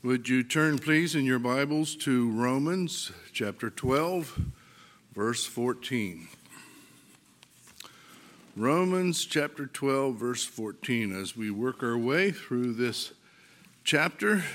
Would you turn, please, in your Bibles to Romans chapter 12, verse 14. Romans chapter 12, verse 14. As we work our way through this chapter,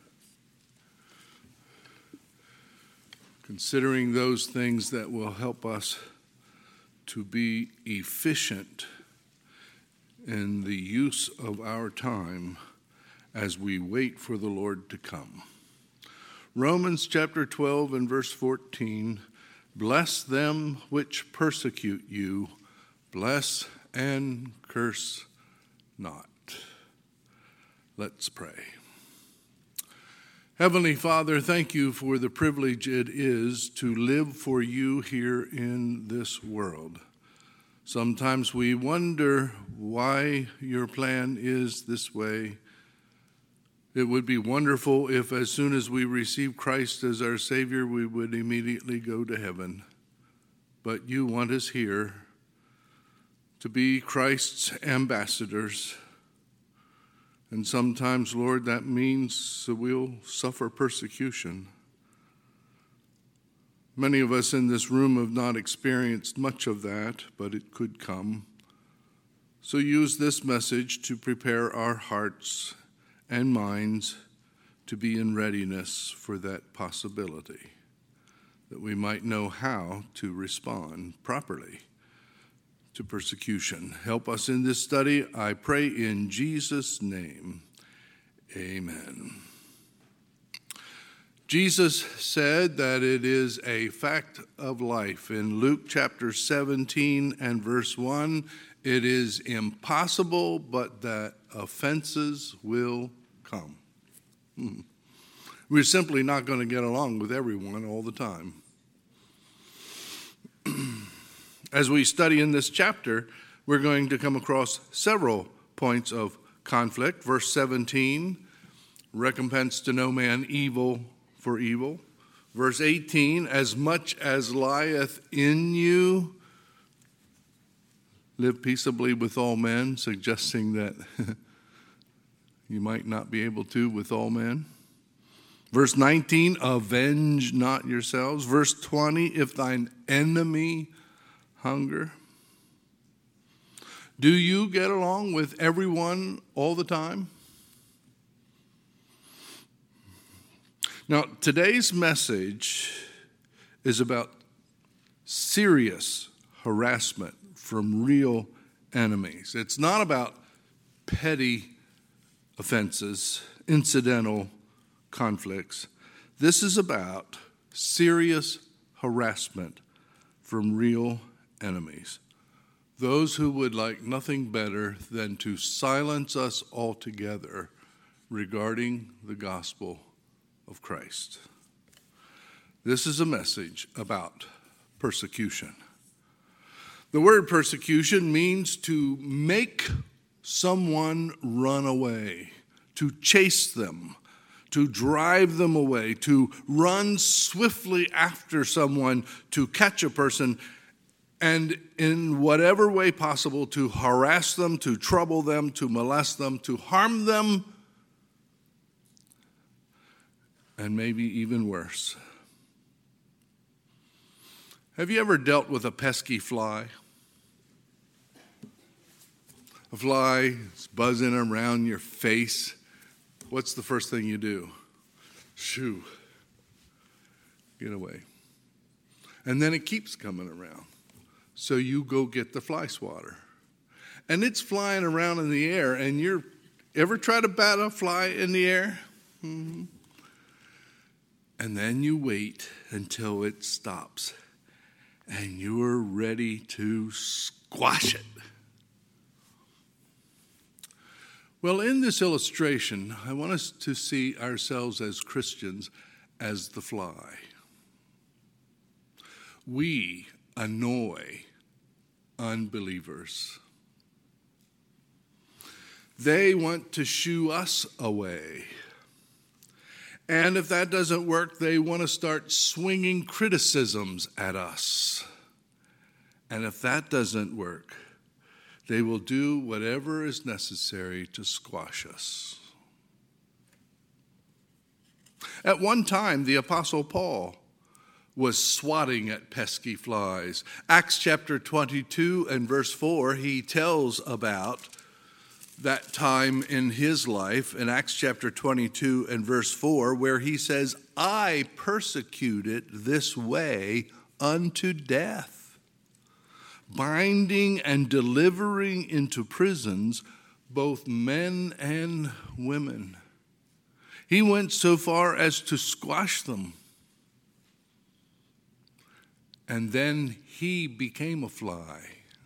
considering those things that will help us to be efficient in the use of our time as we wait for the Lord to come. Romans chapter 12 and verse 14, bless them which persecute you, bless and curse not. Let's pray. Heavenly Father, thank you for the privilege it is to live for you here in this world. Sometimes we wonder why your plan is this way. It would be wonderful if as soon as we receive Christ as our Savior, we would immediately go to heaven. But you want us here to be Christ's ambassadors. And sometimes, Lord, that means we'll suffer persecution. Many of us in this room have not experienced much of that, but it could come. So use this message to prepare our hearts and minds to be in readiness for that possibility, that we might know how to respond properly to persecution. Help us in this study, I pray in Jesus' name. Amen. Jesus said that it is a fact of life. In Luke chapter 17 and verse 1, it is impossible but that offenses will come. We're simply not going to get along with everyone all the time. As we study in this chapter, we're going to come across several points of conflict. Verse 17, recompense to no man evil for evil. Verse 18, as much as lieth in you, live peaceably with all men, suggesting that you might not be able to with all men. Verse 19, avenge not yourselves. Verse 20, if thine enemy hunger. Do you get along with everyone all the time? Now, today's message is about serious harassment from real enemies. It's not about petty offenses, incidental conflicts. This is about serious harassment from real enemies. Those who would like nothing better than to silence us altogether regarding the gospel of Christ. This is a message about persecution. The word persecution means to make someone run away, to chase them, to drive them away, to run swiftly after someone, to catch a person, and in whatever way possible to harass them, to trouble them, to molest them, to harm them, and maybe even worse. Have you ever dealt with a pesky fly? A fly is buzzing around your face. What's the first thing you do? Shoo. Get away. And then it keeps coming around. So you go get the fly swatter. And it's flying around in the air, and you ever try to bat a fly in the air? Mm-hmm. And then you wait until it stops, and you're ready to squash it. Well, in this illustration, I want us to see ourselves as Christians as the fly. We annoy unbelievers. They want to shoo us away. And if that doesn't work, they want to start swinging criticisms at us. And if that doesn't work, they will do whatever is necessary to squash us. At one time, the Apostle Paul was swatting at pesky flies. Acts chapter 22 and verse 4, he tells about that time in his life in Acts chapter 22 and verse 4, where he says, I persecuted this way unto death, binding and delivering into prisons both men and women. He went so far as to squash them. And then he became a fly.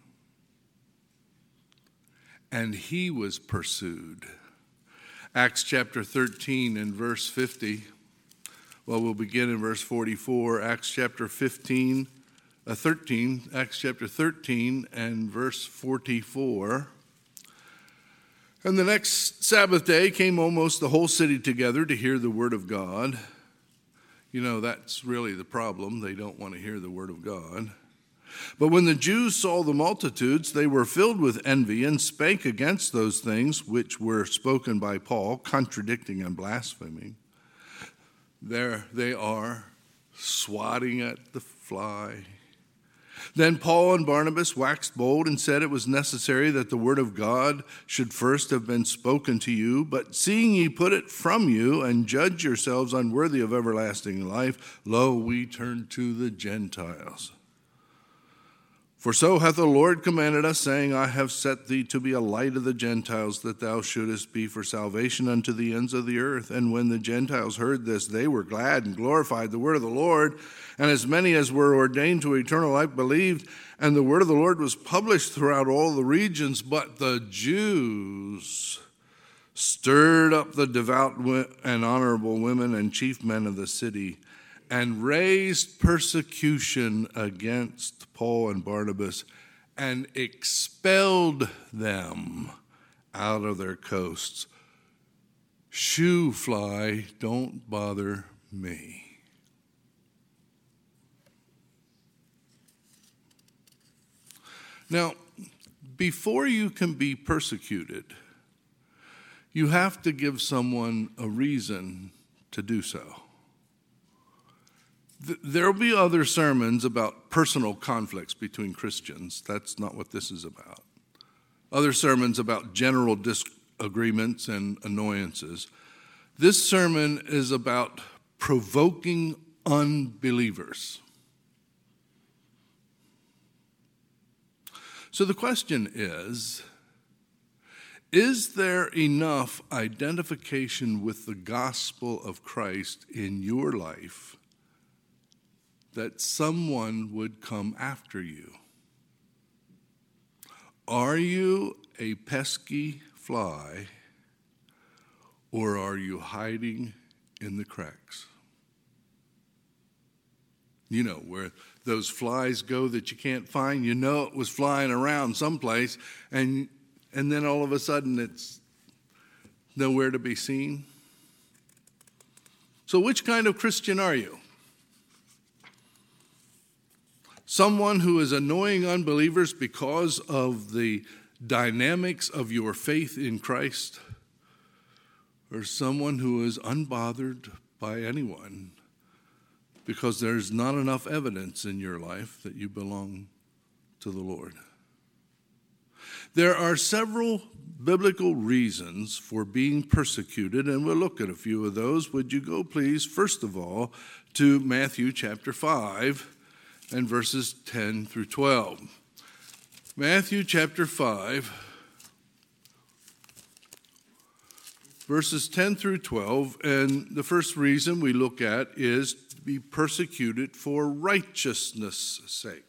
And he was pursued. Acts chapter 13 and verse 50. Well, we'll begin in verse 44. Acts chapter 13, Acts chapter 13 and verse 44. And the next Sabbath day came almost the whole city together to hear the word of God. You know, that's really the problem. They don't want to hear the word of God. But when the Jews saw the multitudes, they were filled with envy and spake against those things which were spoken by Paul, contradicting and blaspheming. There they are, swatting at the fly. Then Paul and Barnabas waxed bold and said it was necessary that the word of God should first have been spoken to you. But seeing ye put it from you and judge yourselves unworthy of everlasting life, lo, we turn to the Gentiles. For so hath the Lord commanded us, saying, I have set thee to be a light of the Gentiles, that thou shouldest be for salvation unto the ends of the earth. And when the Gentiles heard this, they were glad and glorified the word of the Lord. And as many as were ordained to eternal life believed. And the word of the Lord was published throughout all the regions. But the Jews stirred up the devout and honorable women and chief men of the city, and raised persecution against Paul and Barnabas, and expelled them out of their coasts. Shoo, fly, don't bother me. Now, before you can be persecuted, you have to give someone a reason to do so. There will be other sermons about personal conflicts between Christians. That's not what this is about. Other sermons about general disagreements and annoyances. This sermon is about provoking unbelievers. So the question is there enough identification with the gospel of Christ in your life that someone would come after you? Are you a pesky fly, or are you hiding in the cracks? You know, where those flies go that you can't find, you know it was flying around someplace, and then all of a sudden it's nowhere to be seen. So which kind of Christian are you? Someone who is annoying unbelievers because of the dynamics of your faith in Christ, or someone who is unbothered by anyone because there's not enough evidence in your life that you belong to the Lord? There are several biblical reasons for being persecuted, and we'll look at a few of those. Would you go, please, first of all, to Matthew chapter 5. And verses 10 through 12. Matthew chapter 5, verses 10 through 12. And the first reason we look at is to be persecuted for righteousness' sake.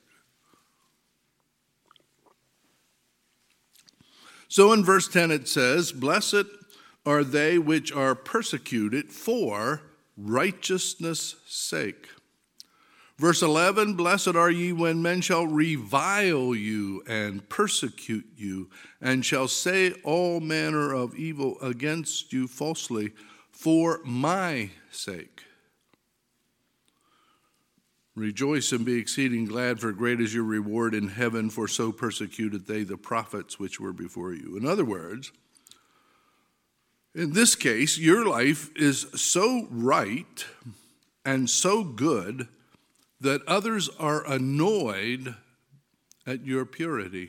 So in verse 10 it says, Blessed are they which are persecuted for righteousness' sake. Verse 11, Blessed are ye when men shall revile you and persecute you, and shall say all manner of evil against you falsely for my sake. Rejoice and be exceeding glad, for great is your reward in heaven, for so persecuted they the prophets which were before you. In other words, In this case, your life is so right and so good that others are annoyed at your purity.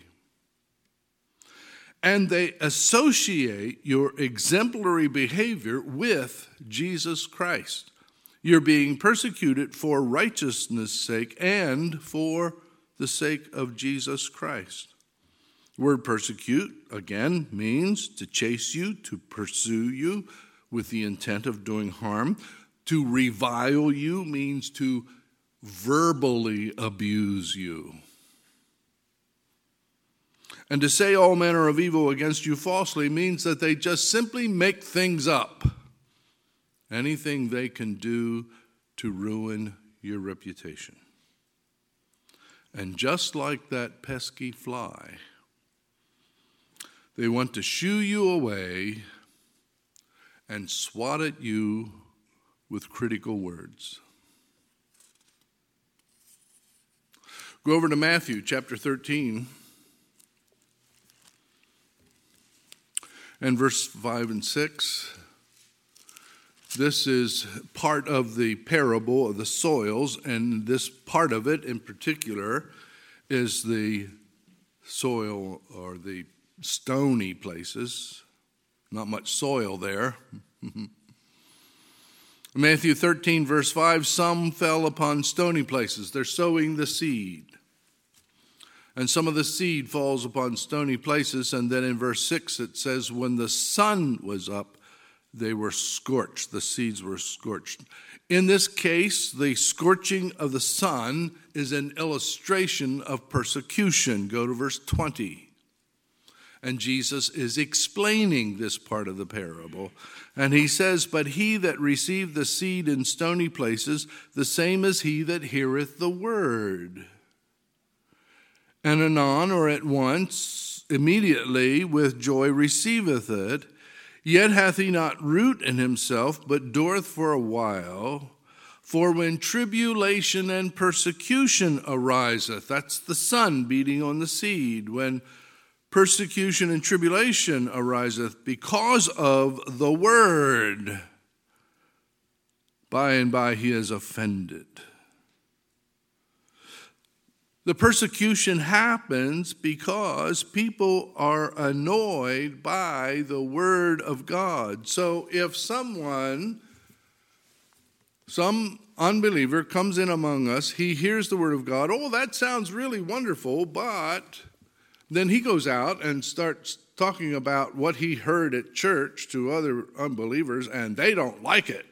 And they associate your exemplary behavior with Jesus Christ. You're being persecuted for righteousness' sake and for the sake of Jesus Christ. The word persecute, again, means to chase you, to pursue you with the intent of doing harm. To revile you means to verbally abuse you. And to say all manner of evil against you falsely means that they just simply make things up. Anything they can do to ruin your reputation. And just like that pesky fly, they want to shoo you away and swat at you with critical words. Go over to Matthew chapter 13 and verse 5 and 6. This is part of the parable of the soils, and this part of it in particular is the soil or the stony places. Not much soil there. Matthew 13, verse 5, some fell upon stony places. They're sowing the seed. And some of the seed falls upon stony places. And then in verse 6 it says, when the sun was up, they were scorched. The seeds were scorched. In this case, the scorching of the sun is an illustration of persecution. Go to verse 20. And Jesus is explaining this part of the parable. And he says, but he that received the seed in stony places, the same is he that heareth the word. And anon, or at once, immediately with joy receiveth it, yet hath he not root in himself, but dureth for a while. For when tribulation and persecution ariseth, that's the sun beating on the seed, when persecution and tribulation ariseth because of the word, by and by he is offended. The persecution happens because people are annoyed by the word of God. So if some unbeliever comes in among us, he hears the word of God, oh, that sounds really wonderful, but then he goes out and starts talking about what he heard at church to other unbelievers, and they don't like it.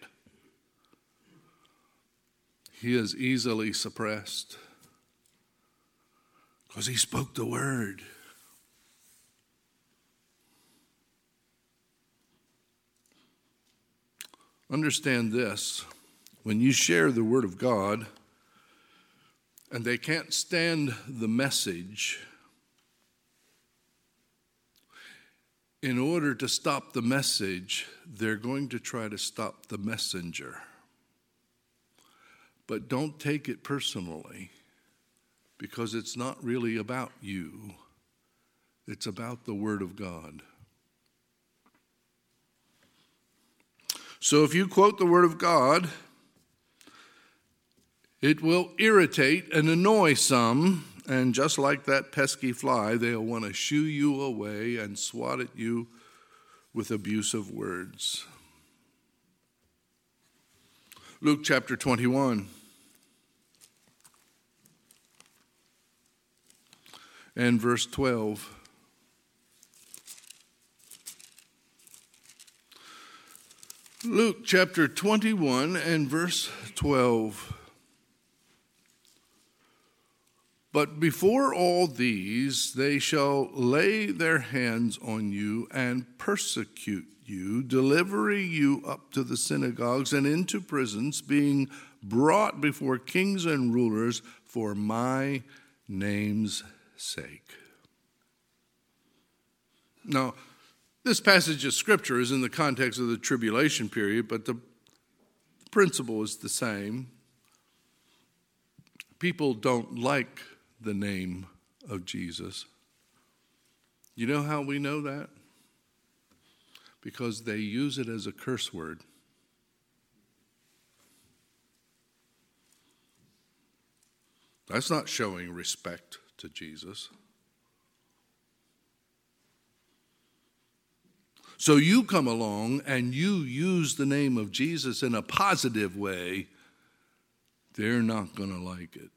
He is easily suppressed. Because he spoke the word. Understand this. When you share the word of God and they can't stand the message, in order to stop the message, they're going to try to stop the messenger. But don't take it personally. Because it's not really about you. It's about the Word of God. So if you quote the Word of God, it will irritate and annoy some. And just like that pesky fly, they'll want to shoo you away and swat at you with abusive words. Luke chapter 21. And verse 12. Luke chapter 21 and verse 12. But before all these, they shall lay their hands on you and persecute you, delivering you up to the synagogues and into prisons, being brought before kings and rulers for my name's sake. Now, this passage of Scripture is in the context of the tribulation period, but the principle is the same. People don't like the name of Jesus. You know how we know that? because they use it as a curse word. That's not showing respect to Jesus. So you come along and you use the name of Jesus in a positive way, they're not going to like it.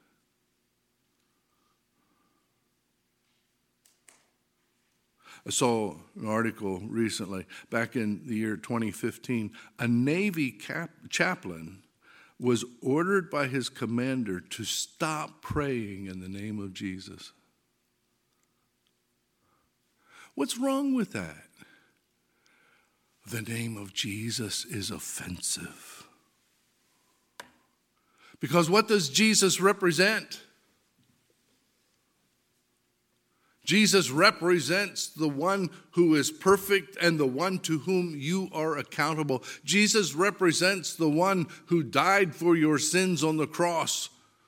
I saw an article recently, back in the year 2015, a Navy chaplain was ordered by his commander to stop praying in the name of Jesus. What's wrong with that? The name of Jesus is offensive. Because what does Jesus represent? Jesus represents the one who is perfect and the one to whom you are accountable. Jesus represents the one who died for your sins on the cross.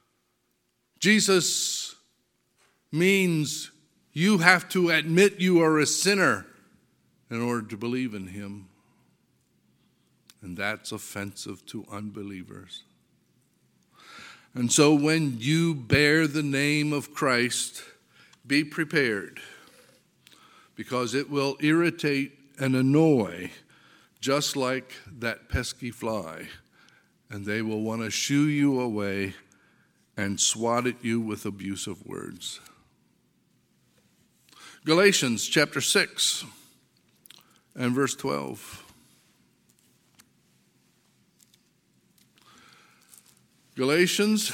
Jesus means you have to admit you are a sinner in order to believe in him. And that's offensive to unbelievers. And so when you bear the name of Christ, be prepared, because it will irritate and annoy just like that pesky fly, and they will want to shoo you away and swat at you with abusive words. Galatians chapter 6 and verse 12. Galatians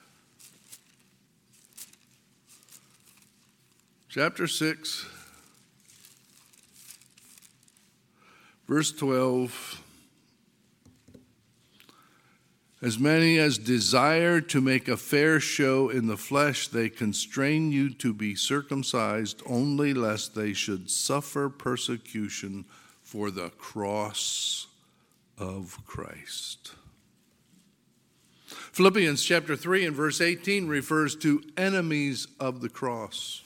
chapter 6, verse 12. As many as desire to make a fair show in the flesh, they constrain you to be circumcised, only lest they should suffer persecution for the cross of Christ. Philippians chapter 3 and verse 18 refers to enemies of the cross.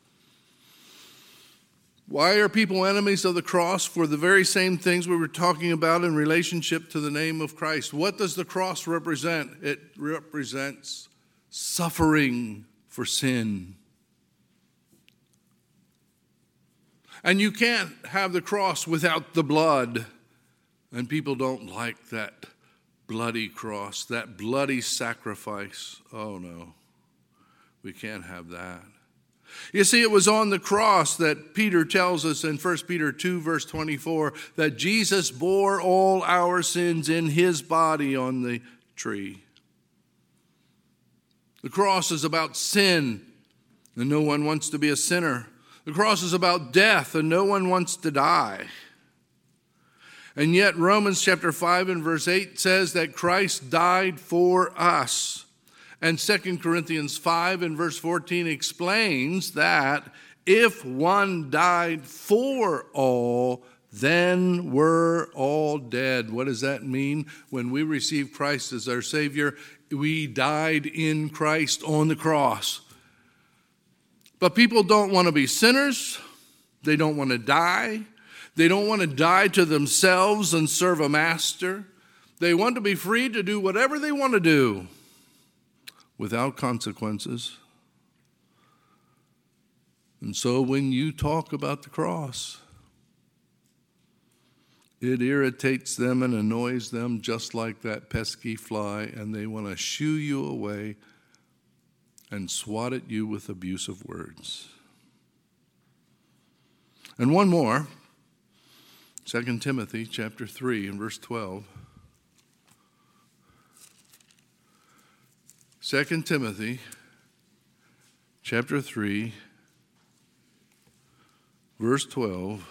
Why are people enemies of the cross? For the very same things we were talking about in relationship to the name of Christ. What does the cross represent? It represents suffering for sin. And you can't have the cross without the blood. And people don't like that bloody cross, that bloody sacrifice. Oh no, we can't have that. You see, it was on the cross that Peter tells us in 1 Peter 2, verse 24, that Jesus bore all our sins in his body on the tree. The cross is about sin, and no one wants to be a sinner. The cross is about death, and no one wants to die. And yet Romans chapter 5 and verse 8 says that Christ died for us. And 2 Corinthians 5 and verse 14 explains that if one died for all, then we're all dead. What does that mean? When we receive Christ as our Savior, we died in Christ on the cross. But people don't want to be sinners. They don't want to die. They don't want to die to themselves and serve a master. They want to be free to do whatever they want to do without consequences. And so when you talk about the cross, it irritates them and annoys them just like that pesky fly, and they want to shoo you away and swat at you with abusive words. And one more, 2 Timothy chapter 3 and verse 12. 2 Timothy chapter 3, verse 12.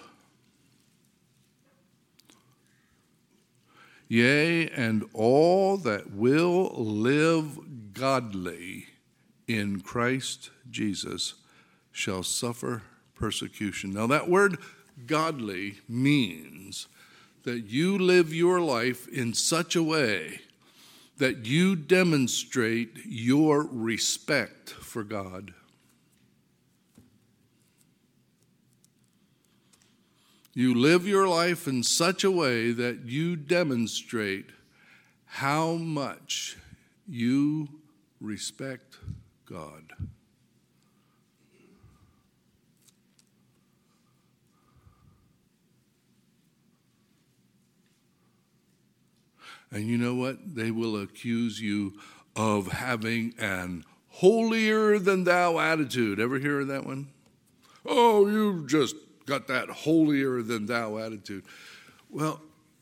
Yea, and all that will live godly in Christ Jesus shall suffer persecution. Now that word godly means that you live your life in such a way that you demonstrate your respect for God. You live your life in such a way that you demonstrate how much you respect God. And you know what? They will accuse you of having an holier than thou attitude. Ever hear of that one? Oh, you've just got that holier than thou attitude. Well,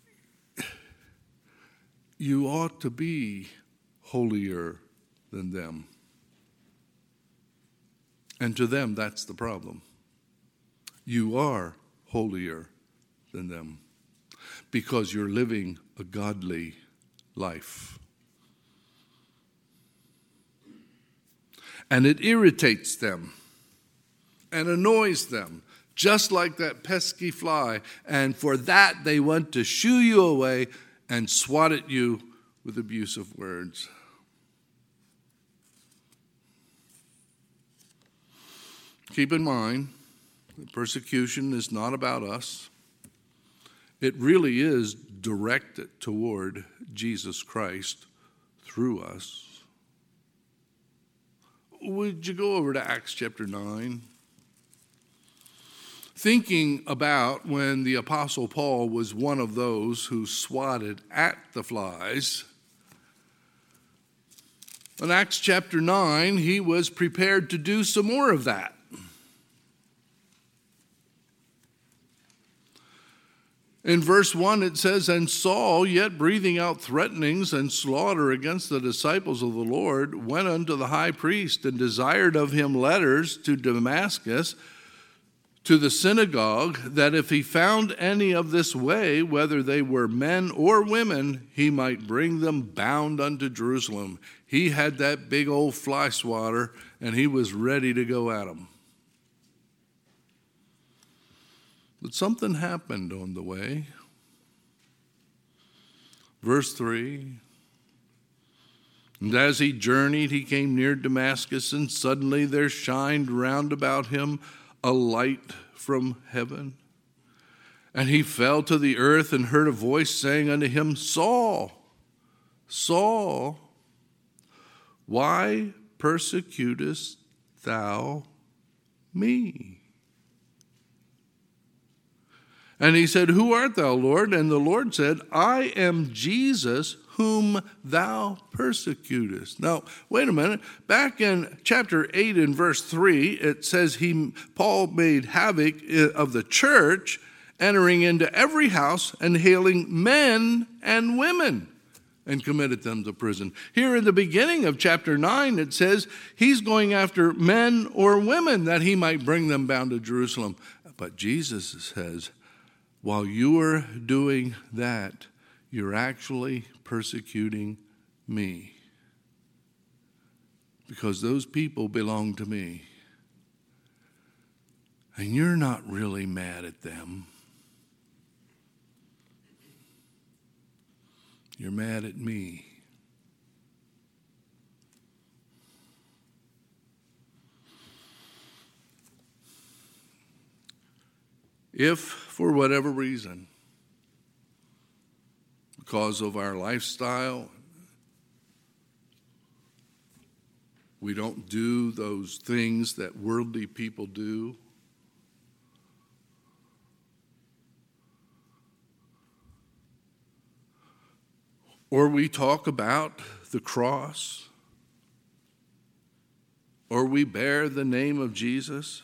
you ought to be holier than them. And to them, that's the problem. You are holier than them because you're living a godly life. And it irritates them and annoys them, just like that pesky fly. And for that, they want to shoo you away and swat at you with abusive words. Keep in mind, that persecution is not about us. It really is directed toward Jesus Christ through us. Would you go over to Acts chapter 9? Thinking about when the Apostle Paul was one of those who swatted at the flies. In Acts chapter 9, he was prepared to do some more of that. In verse 1 it says, "And Saul, yet breathing out threatenings and slaughter against the disciples of the Lord, went unto the high priest and desired of him letters to Damascus, to the synagogue, that if he found any of this way, whether they were men or women, he might bring them bound unto Jerusalem." He had that big old fly swatter, and he was ready to go at them. But something happened on the way. Verse 3, "And as he journeyed, he came near Damascus, and suddenly there shined round about him a light from heaven. And he fell to the earth and heard a voice saying unto him, Saul, Saul, why persecutest thou me? And he said, Who art thou, Lord? And the Lord said, I am Jesus, whom thou persecutest. Now, wait a minute. Back in chapter 8 and verse 3, it says Paul made havoc of the church, entering into every house and hailing men and women, and committed them to prison. Here in the beginning of chapter 9, it says he's going after men or women that he might bring them bound to Jerusalem. But Jesus says, while you are doing that, you're actually persecuting me, because those people belong to me. And you're not really mad at them. You're mad at me. If, for whatever reason, because of our lifestyle, we don't do those things that worldly people do, or we talk about the cross, or we bear the name of Jesus,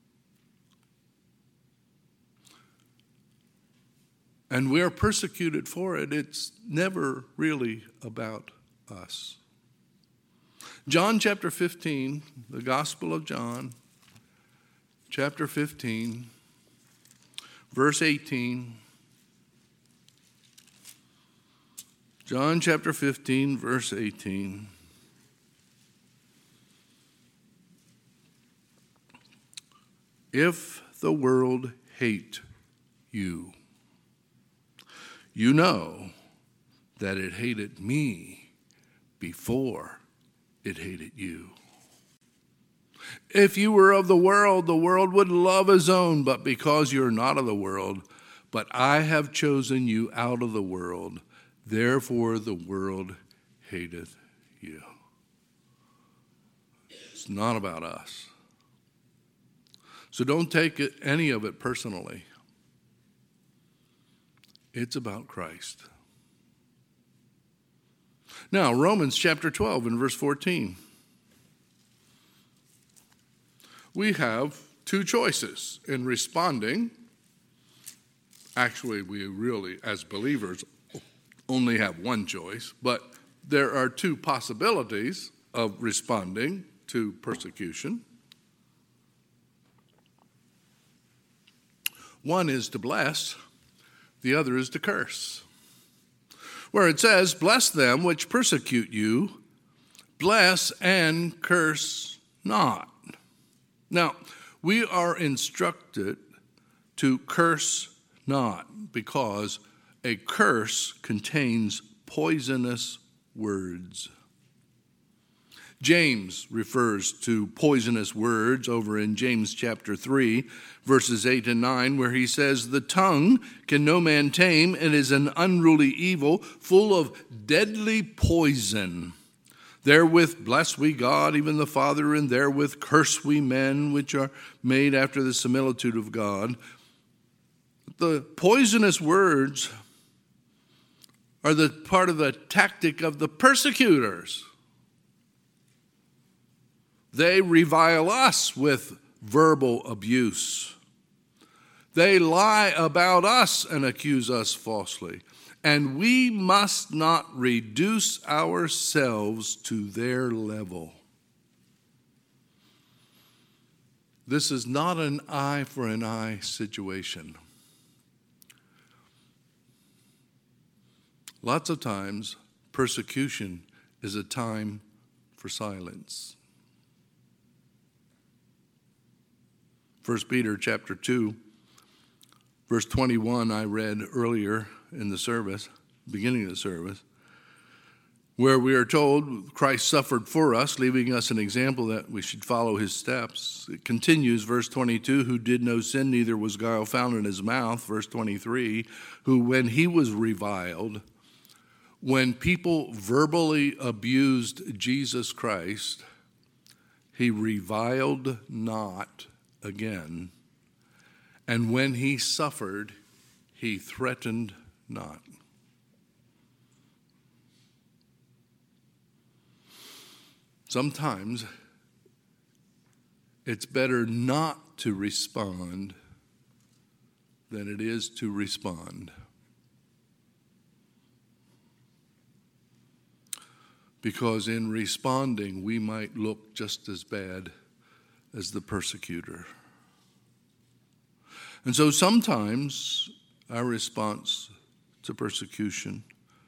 and we are persecuted for it, it's never really about us. John chapter 15, the Gospel of John, chapter 15, verse 18. John chapter 15, verse 18. If the world hate you, you know that it hated me before it hated you. If you were of the world would love his own, but because you're not of the world, But I have chosen you out of the world, therefore the world hateth you. It's not about us. So don't take any of it personally. It's about Christ. Now, Romans chapter 12 and verse 14. We have two choices in responding. Actually, we really, as believers, only have one choice, but there are two possibilities of responding to persecution. One is to bless, the other is to curse. Where it says, bless them which persecute you, bless and curse not. Now, we are instructed to curse not, because a curse contains poisonous words. James refers to poisonous words over in James chapter 3, verses 8 and 9, where he says, the tongue can no man tame, it is an unruly evil, full of deadly poison. Therewith bless we God, even the Father, and therewith curse we men, which are made after the similitude of God. The poisonous words are the part of the tactic of the persecutors. They revile us with verbal abuse. They lie about us and accuse us falsely. And we must not reduce ourselves to their level. This is not an eye for an eye situation. Lots of times, persecution is a time for silence. 1 Peter chapter 2, verse 21, I read earlier in the service, beginning of the service, where we are told Christ suffered for us, leaving us an example that we should follow his steps. It continues, verse 22, who did no sin, neither was guile found in his mouth. Verse 23, who when he was reviled, when people verbally abused Jesus Christ, he reviled not again. And when he suffered, he threatened not. Sometimes it's better not to respond than it is to respond. Because in responding, we might look just as bad as the persecutor. And so sometimes our response to persecution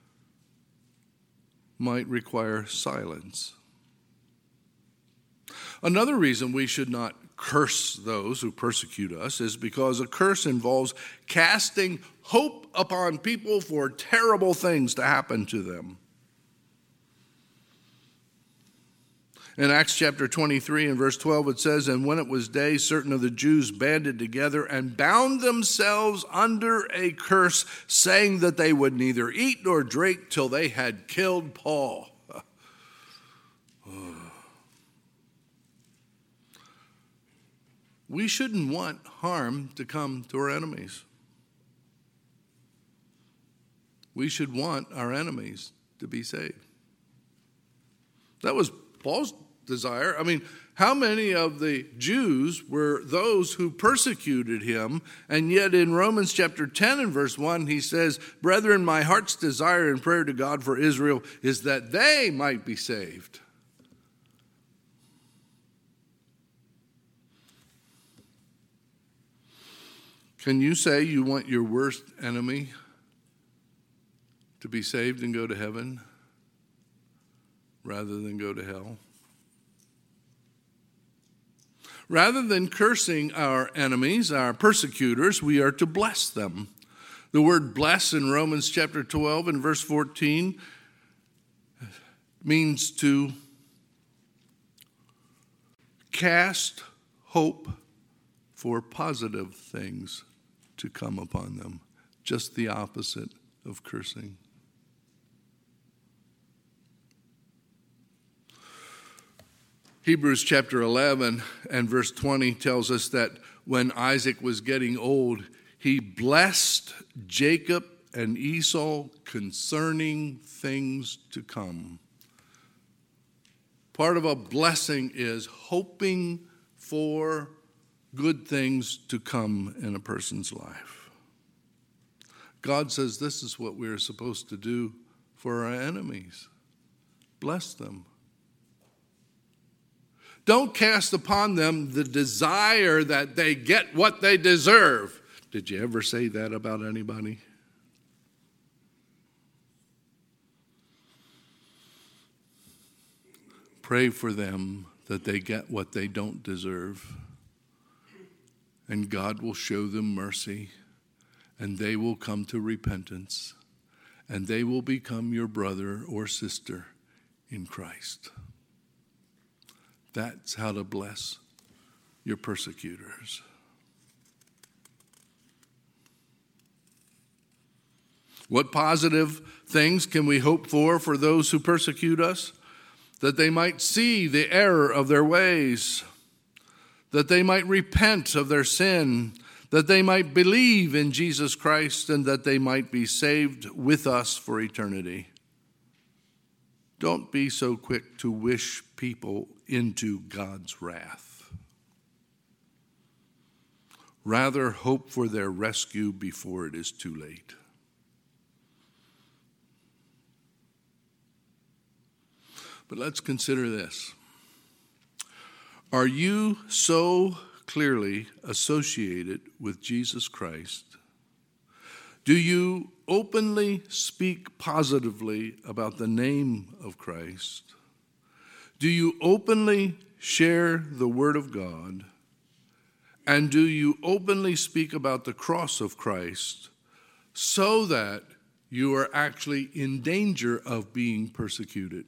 might require silence. Another reason we should not curse those who persecute us is because a curse involves casting hope upon people for terrible things to happen to them. In Acts chapter 23 and verse 12 it says, and when it was day, certain of the Jews banded together and bound themselves under a curse, saying that they would neither eat nor drink till they had killed Paul. We shouldn't want harm to come to our enemies. We should want our enemies to be saved. That was Paul's desire. I mean, how many of the Jews were those who persecuted him? And yet in Romans chapter 10 and verse 1, he says, brethren, my heart's desire and prayer to God for Israel is that they might be saved. Can you say you want your worst enemy to be saved and go to heaven rather than go to hell? Rather than cursing our enemies, our persecutors, we are to bless them. The word bless in Romans chapter 12 and verse 14 means to cast hope for positive things to come upon them. just the opposite of cursing. Hebrews chapter 11 and verse 20 tells us that when Isaac was getting old, he blessed Jacob and Esau concerning things to come. Part of a blessing is hoping for good things to come in a person's life. God says this is what we're supposed to do for our enemies. Bless them. Don't cast upon them the desire that they get what they deserve. Did you ever say that about anybody? Pray for them that they get what they don't deserve. And God will show them mercy, and they will come to repentance, and they will become your brother or sister in Christ. That's how to bless your persecutors. What positive things can we hope for those who persecute us? That they might see the error of their ways, that they might repent of their sin, that they might believe in Jesus Christ, and that they might be saved with us for eternity. Don't be so quick to wish people into God's wrath. Rather, hope for their rescue before it is too late. But let's consider this. Are you so clearly associated with Jesus Christ? Do you openly speak positively about the name of Christ? Do you openly share the Word of God? And do you openly speak about the cross of Christ so that you are actually in danger of being persecuted?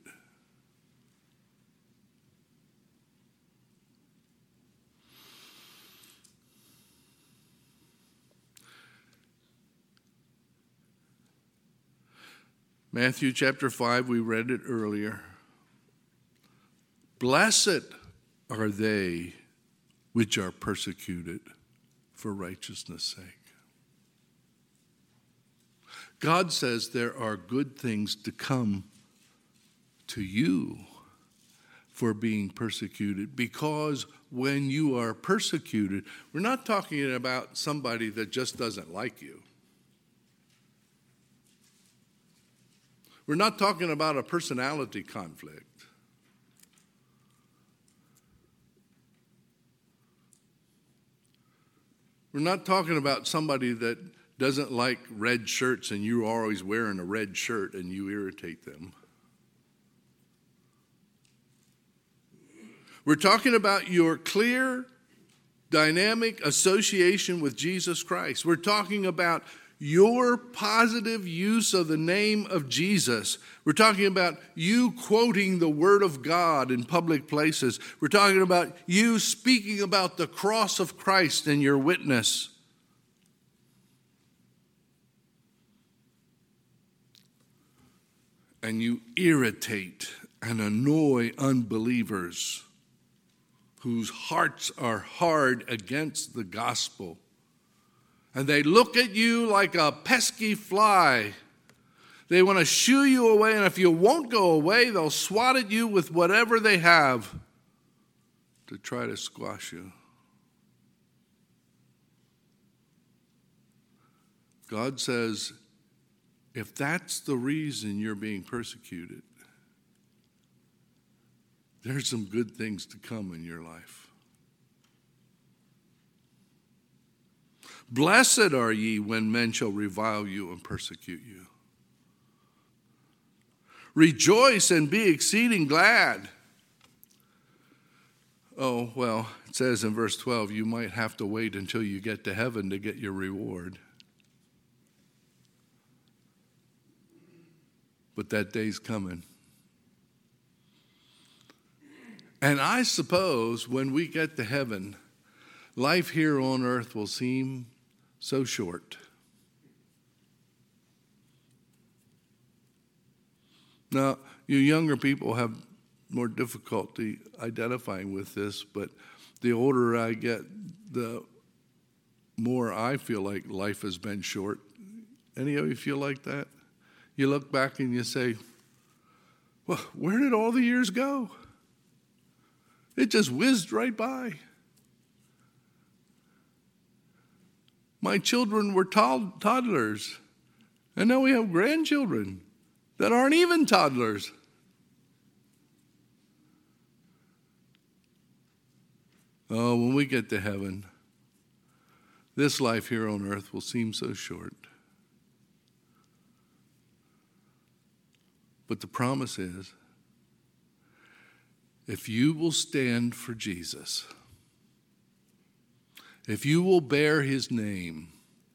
Matthew chapter 5, we read it earlier. Blessed are they which are persecuted for righteousness' sake. God says there are good things to come to you for being persecuted, because when you are persecuted, we're not talking about somebody that just doesn't like you. We're not talking about a personality conflict. We're not talking about somebody that doesn't like red shirts and you're always wearing a red shirt and you irritate them. We're talking about your clear, dynamic association with Jesus Christ. We're talking about your positive use of the name of Jesus. We're talking about you quoting the Word of God in public places. We're talking about you speaking about the cross of Christ in your witness. And you irritate and annoy unbelievers whose hearts are hard against the gospel. And they look at you like a pesky fly. They want to shoo you away, and if you won't go away, they'll swat at you with whatever they have to try to squash you. God says, if that's the reason you're being persecuted, there's some good things to come in your life. Blessed are ye when men shall revile you and persecute you. Rejoice and be exceeding glad. Oh, well, it says in verse 12, you might have to wait until you get to heaven to get your reward. But that day's coming. And I suppose when we get to heaven, life here on earth will seem so short. Now, you younger people have more difficulty identifying with this, but the older I get, the more I feel like life has been short. Any of you feel like that? You look back and you say, well, where did all the years go? It just whizzed right by. My children were toddlers, and now we have grandchildren that aren't even toddlers. Oh, when we get to heaven, this life here on earth will seem so short. But the promise is, if you will stand for Jesus, if you will bear his name,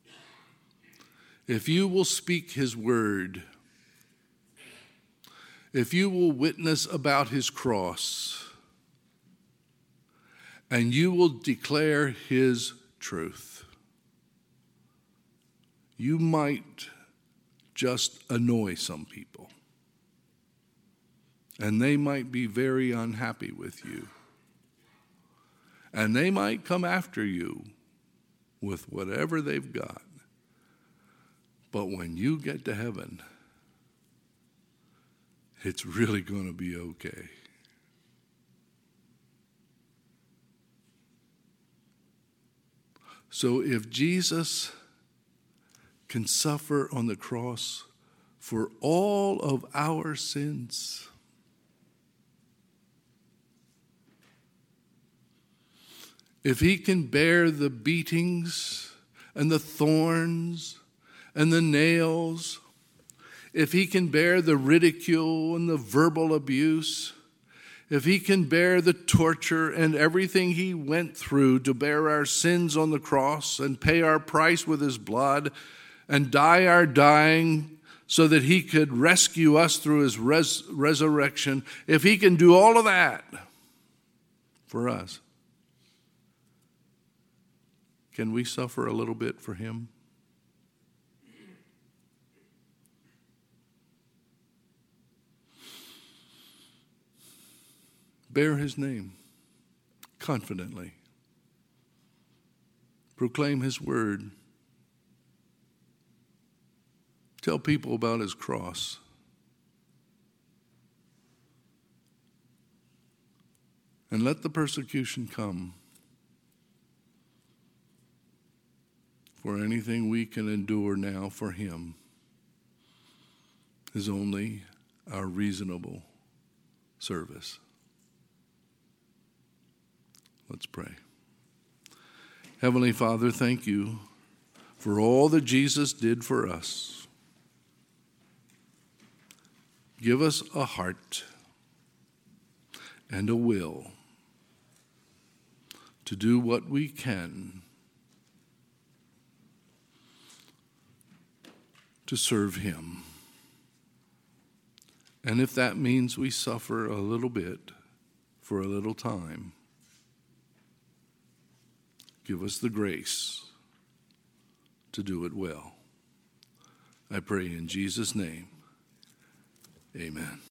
if you will speak his word, if you will witness about his cross, and you will declare his truth, you might just annoy some people. And they might be very unhappy with you. And they might come after you with whatever they've got. But when you get to heaven, it's really going to be okay. So if Jesus can suffer on the cross for all of our sins, if he can bear the beatings and the thorns and the nails, if he can bear the ridicule and the verbal abuse, if he can bear the torture and everything he went through to bear our sins on the cross and pay our price with his blood and die our dying so that he could rescue us through his resurrection, if he can do all of that for us, can we suffer a little bit for him? Bear his name confidently. Proclaim his word. Tell people about his cross. And let the persecution come. For anything we can endure now for him is only our reasonable service. Let's pray. Heavenly Father, thank you for all that Jesus did for us. Give us a heart and a will to do what we can to serve him. And if that means we suffer a little bit for a little time, give us the grace to do it well. I pray in Jesus' name, amen.